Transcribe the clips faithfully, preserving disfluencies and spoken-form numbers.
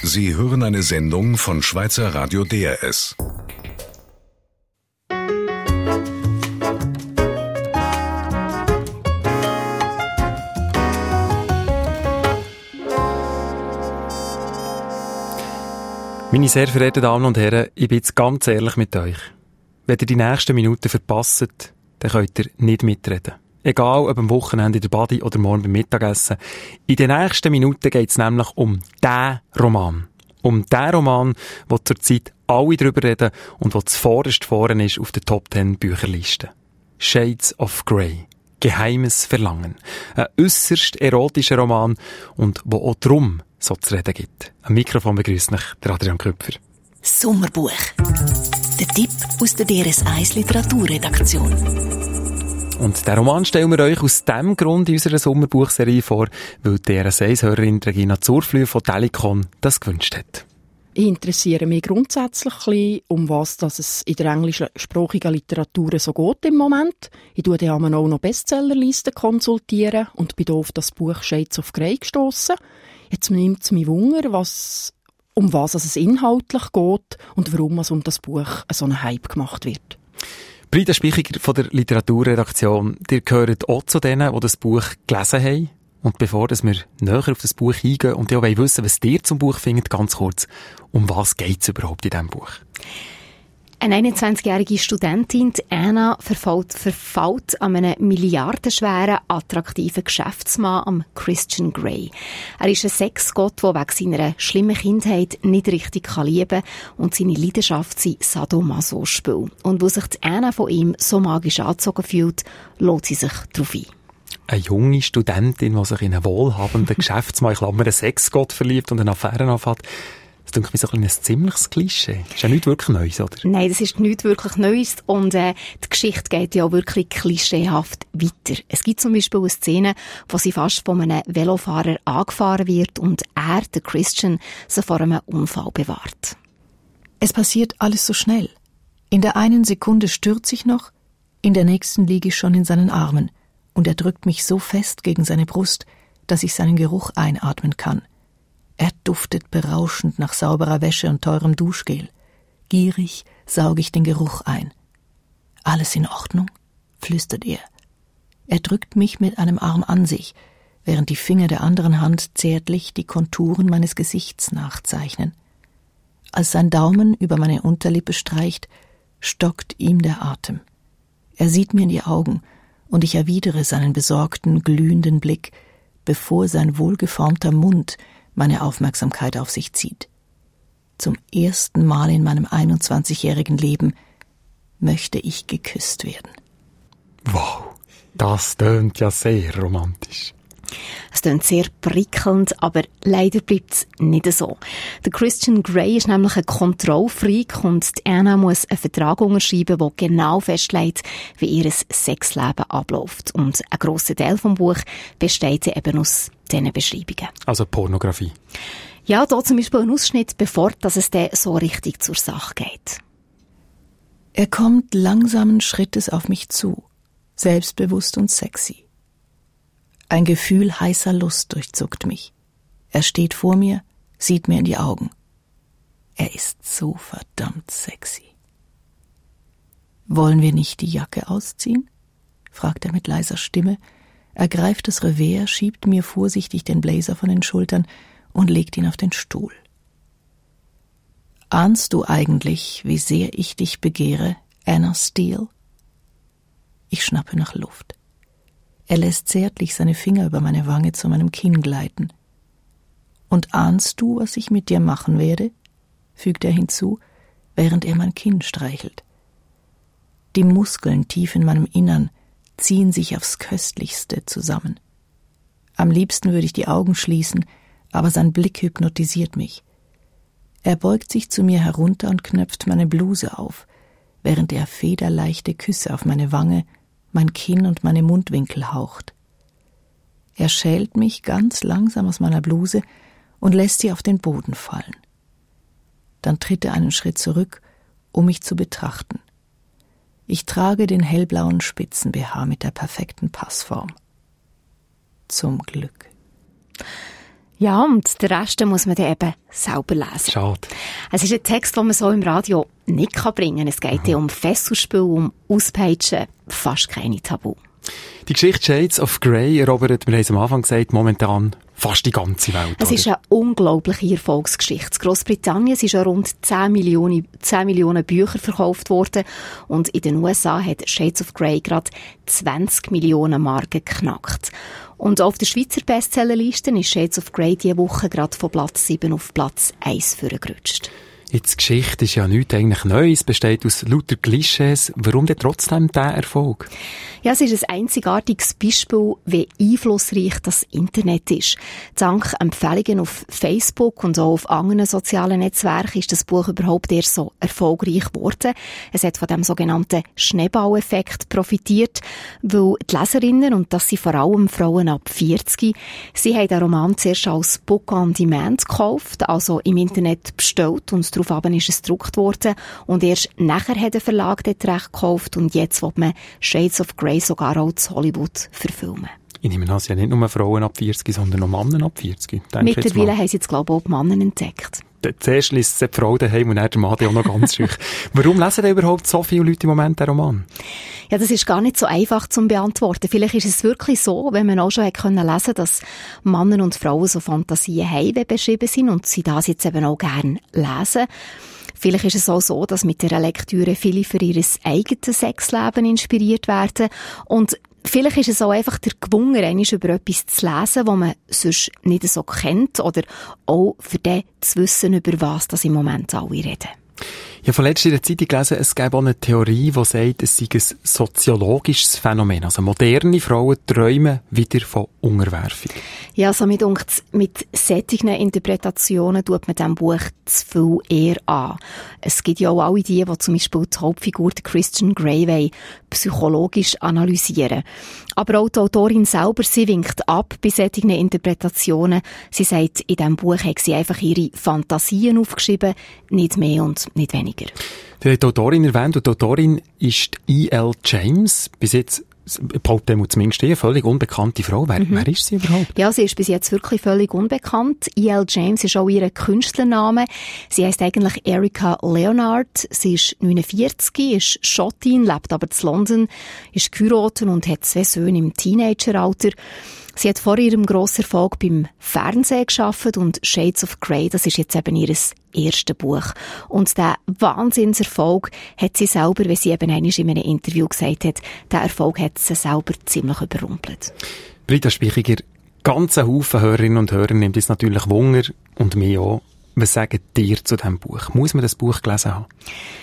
Sie hören eine Sendung von Schweizer Radio D R S. Meine sehr verehrten Damen und Herren, ich bin jetzt ganz ehrlich mit euch. Wenn ihr die nächsten Minuten verpasst, dann könnt ihr nicht mitreden. Egal, ob am Wochenende in der Badi oder morgen beim Mittagessen. In den nächsten Minuten geht es nämlich um diesen Roman. Um den Roman, wo zurzeit alle drüber reden und wo zuvorderst vorne ist auf der Top Ten Bücherliste. Shades of Grey. Geheimes Verlangen. Ein äusserst erotischer Roman und wo auch drum so zu reden gibt. Am Mikrofon begrüßt mich der Adrian Köpfer. Sommerbuch. Der Tipp aus der D R S eins Literaturredaktion. Und den Roman stellen wir euch aus dem Grund in unserer Sommerbuchserie vor, weil die D R S eins-Hörerin Regina Zurflüh von Telecon das gewünscht hat. Ich interessiere mich grundsätzlich ein bisschen, um was dass es in der englischsprachigen Literatur so geht im Moment. Ich tue dann auch noch Bestsellerlisten konsultieren und bin hier auf das Buch Shades of Grey gestossen. Jetzt nimmt es mich Wunder, was, um was es inhaltlich geht und warum es um das Buch so ein Hype gemacht wird. Brita Spichiger von der Literaturredaktion, ihr gehört auch zu denen, die das Buch gelesen haben. Und bevor wir näher auf das Buch eingehen und auch wissen, was ihr zum Buch findet, ganz kurz, um was geht es überhaupt in diesem Buch? Eine einundzwanzigjährige Studentin, Anna, verfällt, verfällt an einen milliardenschweren, attraktiven Geschäftsmann, am Christian Grey. Er ist ein Sexgott, der wegen seiner schlimmen Kindheit nicht richtig lieben kann und seine Leidenschaft sind Sadomaso-Spiel. Und wo sich die Anna von ihm so magisch angezogen fühlt, lässt sie sich darauf ein. Eine junge Studentin, die sich in einen wohlhabenden Geschäftsmann, ich glaube, einen Sexgott verliebt und eine Affäre anfängt. Das denke ich mir so ein, ein ziemliches Klischee. Das ist ja nichts wirklich Neues, oder? Nein, das ist nichts wirklich Neues. Und äh, die Geschichte geht ja auch wirklich klischeehaft weiter. Es gibt zum Beispiel eine Szene, wo sie fast von einem Velofahrer angefahren wird und er, der Christian, sie vor einem Unfall bewahrt. Es passiert alles so schnell. In der einen Sekunde stürze ich noch, in der nächsten liege ich schon in seinen Armen. Und er drückt mich so fest gegen seine Brust, dass ich seinen Geruch einatmen kann. Er duftet berauschend nach sauberer Wäsche und teurem Duschgel. Gierig sauge ich den Geruch ein. »Alles in Ordnung?« flüstert er. Er drückt mich mit einem Arm an sich, während die Finger der anderen Hand zärtlich die Konturen meines Gesichts nachzeichnen. Als sein Daumen über meine Unterlippe streicht, stockt ihm der Atem. Er sieht mir in die Augen, und ich erwidere seinen besorgten, glühenden Blick, bevor sein wohlgeformter Mund meine Aufmerksamkeit auf sich zieht. Zum ersten Mal in meinem einundzwanzigjährigen Leben möchte ich geküsst werden. Wow, das tönt ja sehr romantisch. Es klingt sehr prickelnd, aber leider bleibt es nicht so. Der Christian Grey ist nämlich ein Kontrollfreak und die Anna muss einen Vertrag unterschreiben, der genau festlegt, wie ihr Sexleben abläuft. Und ein grosser Teil des Buches besteht eben aus diesen Beschreibungen. Also Pornografie? Ja, da zum Beispiel ein Ausschnitt, bevor dass es dann so richtig zur Sache geht. Er kommt langsamen Schrittes auf mich zu, selbstbewusst und sexy. Ein Gefühl heißer Lust durchzuckt mich. Er steht vor mir, sieht mir in die Augen. Er ist so verdammt sexy. »Wollen wir nicht die Jacke ausziehen?« fragt er mit leiser Stimme, ergreift das Revers, schiebt mir vorsichtig den Blazer von den Schultern und legt ihn auf den Stuhl. »Ahnst du eigentlich, wie sehr ich dich begehre, Anna Steele?« Ich schnappe nach Luft. Er lässt zärtlich seine Finger über meine Wange zu meinem Kinn gleiten. »Und ahnst du, was ich mit dir machen werde?« fügt er hinzu, während er mein Kinn streichelt. Die Muskeln tief in meinem Innern ziehen sich aufs Köstlichste zusammen. Am liebsten würde ich die Augen schließen, aber sein Blick hypnotisiert mich. Er beugt sich zu mir herunter und knöpft meine Bluse auf, während er federleichte Küsse auf meine Wange, mein Kinn und meine Mundwinkel haucht. Er schält mich ganz langsam aus meiner Bluse und lässt sie auf den Boden fallen. Dann tritt er einen Schritt zurück, um mich zu betrachten. Ich trage den hellblauen Spitzen-B H mit der perfekten Passform. Zum Glück. Ja, und den Rest muss man dann eben selber lesen. Schade. Es ist ein Text, den man so im Radio nicht bringen kann. Es geht ja um Fesselspiel, um Auspeitschen, fast keine Tabu. Die Geschichte Shades of Grey, Robert, wir haben es am Anfang gesagt, momentan fast die ganze Welt. Es oder? ist eine unglaubliche Erfolgsgeschichte. In Grossbritannien sind schon rund zehn Millionen, zehn Millionen Bücher verkauft worden und in den U S A hat Shades of Grey gerade zwanzig Millionen Marken geknackt. Und auf der Schweizer Bestsellerliste ist Shades of Grey diese Woche gerade von Platz sieben auf Platz eins vorgerutscht. Jetzt, die Geschichte ist ja nichts eigentlich Neues, besteht aus lauter Klischees. Warum denn trotzdem dieser Erfolg? Ja, es ist ein einzigartiges Beispiel, wie einflussreich das Internet ist. Dank Empfehlungen auf Facebook und auch auf anderen sozialen Netzwerken ist das Buch überhaupt erst so erfolgreich geworden. Es hat von dem sogenannten Schneeballeffekt profitiert, weil die Leserinnen, und das sind vor allem Frauen ab vierzig, sie haben den Roman zuerst als Book on Demand gekauft, also im Internet bestellt, und daraufhin ist es gedruckt worden und erst nachher hat der Verlag das Recht gekauft und jetzt will man Shades of Grey sogar auch zu Hollywood verfilmen. Ich nehme an, es sind ja nicht nur Frauen ab vierzig, sondern auch Männer ab vierzig. Mittlerweile haben sie jetzt, glaube ich, auch die Männer entdeckt. Zuerst liest die Frau daheim und dann der Mann auch noch ganz schön. Warum lesen denn überhaupt so viele Leute im Moment den Roman? Ja, das ist gar nicht so einfach zu beantworten. Vielleicht ist es wirklich so, wenn man auch schon lesen konnte, dass Männer und Frauen so Fantasien haben, die beschrieben sind und sie das jetzt eben auch gerne lesen. Vielleicht ist es auch so, dass mit dieser Lektüre viele für ihr eigenes Sexleben inspiriert werden. Und vielleicht ist es auch einfach der Gewunger, einmal über etwas zu lesen, das man sonst nicht so kennt, oder auch für den zu wissen, über was das im Moment alle reden. Ich habe vorletzt in der Zeitung gelesen, es gäbe auch eine Theorie, die sagt, es sei ein soziologisches Phänomen. Also moderne Frauen träumen wieder von Unterwerfung. Ja, also mit, mit solchen Interpretationen tut man diesem Buch zu viel eher an. Es gibt ja auch alle die, die zum Beispiel die Hauptfigur, Christian Grey, psychologisch analysieren. Aber auch die Autorin selber, sie winkt ab bei solchen Interpretationen. Sie sagt, in diesem Buch hat sie einfach ihre Fantasien aufgeschrieben, nicht mehr und nicht weniger. Du hast die Autorin erwähnt, und die Autorin ist E L James. Bis jetzt behauptet er zumindest eine völlig unbekannte Frau. Wer, mhm. wer ist sie überhaupt? Ja, sie ist bis jetzt wirklich völlig unbekannt. E L James ist auch ihr Künstlername. Sie heisst eigentlich Erica Leonard. Sie ist neunundvierzig, ist Schottin, lebt aber in London, ist geheiratet und hat zwei Söhne im Teenageralter. Sie hat vor ihrem grossen Erfolg beim Fernsehen gearbeitet und Shades of Grey, das ist jetzt eben ihr erstes Buch. Und der Wahnsinnserfolg hat sie selber, wie sie eben einmal in einem Interview gesagt hat, der Erfolg hat sie selber ziemlich überrumpelt. Britta Spichiger, ganze Haufen Hörerinnen und Hörer nimmt es natürlich Wunder und mich auch. Was sagen dir zu diesem Buch? Muss man das Buch gelesen haben?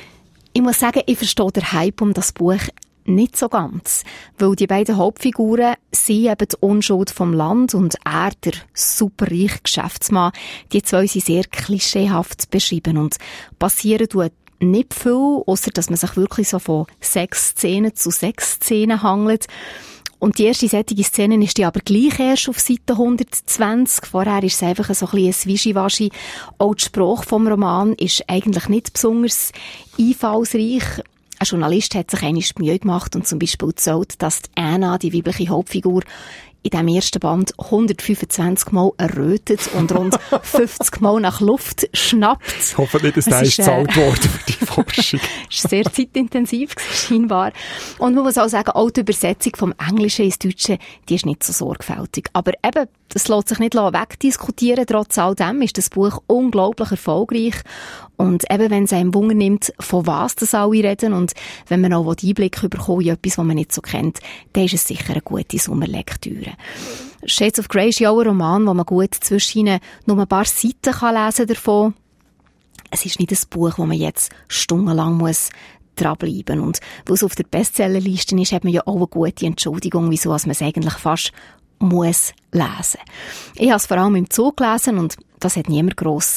Ich muss sagen, ich verstehe den Hype um das Buch nicht so ganz, weil die beiden Hauptfiguren, sie eben die Unschuld vom Land und er, der superreiche Geschäftsmann, die zwei sind sehr klischeehaft beschrieben und passieren tut nicht viel, ausser dass man sich wirklich so von Sexszenen zu Sexszenen hangelt. Und die erste solche Szene ist die aber gleich erst auf Seite hundertzwanzig. Vorher ist es einfach so ein bisschen ein Wischiwaschi. Auch die Sprache vom Roman ist eigentlich nicht besonders einfallsreich. Ein Journalist hat sich einmal die Mühe gemacht und zum Beispiel erzählt, dass die Anna, die weibliche Hauptfigur, in diesem ersten Band hundertfünfundzwanzig Mal errötet und rund fünfzig Mal nach Luft schnappt. Ich hoffe nicht, dass der ist gezahlt äh, worden für die Forschung. Es war sehr zeitintensiv, scheinbar. Und man muss auch sagen, auch die Übersetzung vom Englischen ins Deutsche, die ist nicht so sorgfältig. Aber eben, das lässt sich nicht wegdiskutieren. Trotz all dem ist das Buch unglaublich erfolgreich. Und eben, wenn es einem Wunder nimmt, von was das alle reden und wenn man auch Einblick bekommt in etwas, was man nicht so kennt, dann ist es sicher eine gute Sommerlektüre. Shades of Grey ist ja auch ein Roman, wo man gut zwischen ihnen nur ein paar Seiten kann lesen davon. Es ist nicht ein Buch, wo man jetzt stundenlang muss dranbleiben. Und weil es auf der Bestsellerliste ist, hat man ja auch eine gute Entschuldigung, wieso man es eigentlich fast muss lesen. Ich habe es vor allem im Zug gelesen und das hat niemand gross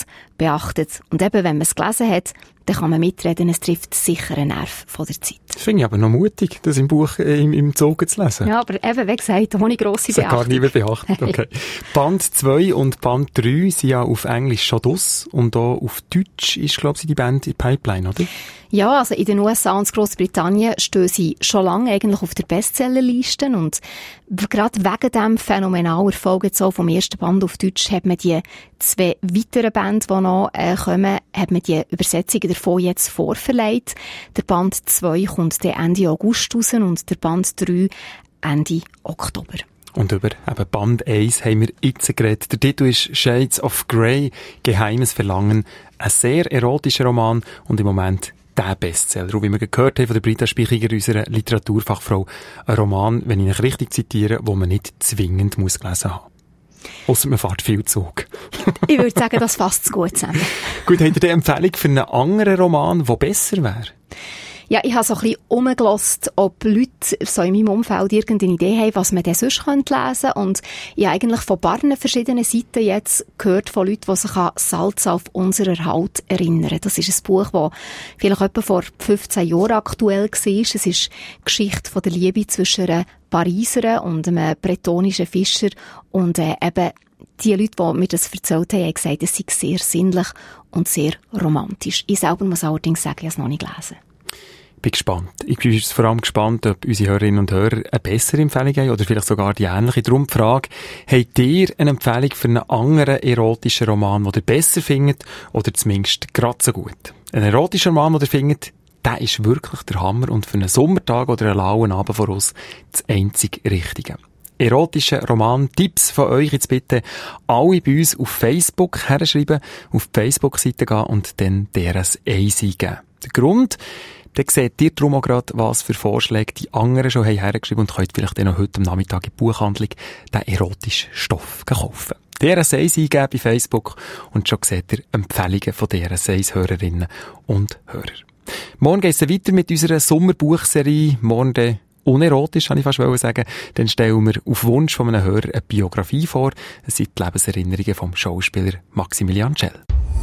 beachtet. Und eben, wenn man es gelesen hat, dann kann man mitreden, es trifft sicher einen Nerv von der Zeit. Das finde ich aber noch mutig, das im Buch äh, im, im Zug zu lesen. Ja, aber eben, wie gesagt, ohne grosse Beachtung. Das hat gar niemand beachtet, okay. Band zwei und Band drei sind ja auf Englisch schon draus und auch auf Deutsch ist, glaube ich, die Band in Pipeline, oder? Ja, also in den U S A und Großbritannien stehen sie schon lange eigentlich auf der Bestsellerliste und gerade wegen diesem phänomenalen Erfolg jetzt auch vom ersten Band auf Deutsch hat man die zwei weiteren Bände, die noch äh, kommen, hat man die Übersetzungen davon jetzt vorverlegt. Der Band zwei kommt dann Ende August raus und der Band drei Ende Oktober. Und über eben Band eins haben wir jetzt geredet. Der Titel ist «Shades of Grey, Geheimes Verlangen». Ein sehr erotischer Roman und im Moment der Bestseller. Und wie wir gehört haben von der Britta Spichiger, unserer Literaturfachfrau, ein Roman, wenn ich ihn richtig zitiere, wo man nicht zwingend muss gelesen haben. Ausser man fährt viel Zug. Ich würde sagen, das fasst es gut zusammen. Gut, habt ihr eine Empfehlung für einen anderen Roman, der besser wäre? Ja, ich habe so ein bisschen rumgelassen, ob Leute so in meinem Umfeld irgendeine Idee haben, was man denn sonst lesen könnte. Und ich habe eigentlich von paar verschiedenen Seiten jetzt gehört von Leuten, die sich an «Salz auf unserer Haut» erinnern. Das ist ein Buch, das vielleicht etwa vor fünfzehn Jahren aktuell war. Es ist die Geschichte von der Liebe zwischen einer Pariserin und einem bretonischen Fischer. Und äh, eben die Leute, die mir das erzählt haben, haben gesagt, es sei sehr sinnlich und sehr romantisch. Ich selber muss allerdings sagen, ich habe es noch nicht gelesen. Ich bin gespannt. Ich bin vor allem gespannt, ob unsere Hörerinnen und Hörer eine bessere Empfehlung haben oder vielleicht sogar die ähnliche. Darum die Frage, habt ihr eine Empfehlung für einen anderen erotischen Roman, den ihr besser findet oder zumindest gerade so gut? Ein erotischer Roman, den ihr findet, der ist wirklich der Hammer und für einen Sommertag oder einen lauen Abend voraus das einzig Richtige. Erotische Roman-Tipps von euch jetzt bitte alle bei uns auf Facebook herschreiben, auf die Facebook-Seite gehen und dann deren eins eingeben. Der Grund, dann seht ihr darum auch gerade, was für Vorschläge die anderen schon haben hergeschrieben und könnt vielleicht dann noch heute am Nachmittag in die Buchhandlung den erotischen Stoff kaufen. Deren eins eingeben bei Facebook und schon seht ihr Empfehlungen von deren eins Hörerinnen und Hörer. Morgen geht es weiter mit unserer Sommerbuchserie. Morgen dann unerotisch, kann ich fast sagen. Dann stellen wir auf Wunsch von einem Hörer eine Biografie vor. Es sind die Lebenserinnerungen vom Schauspieler Maximilian Schell.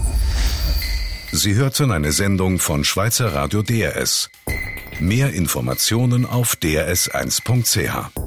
Sie hörten eine Sendung von Schweizer Radio D R S. Mehr Informationen auf d r s eins punkt c h.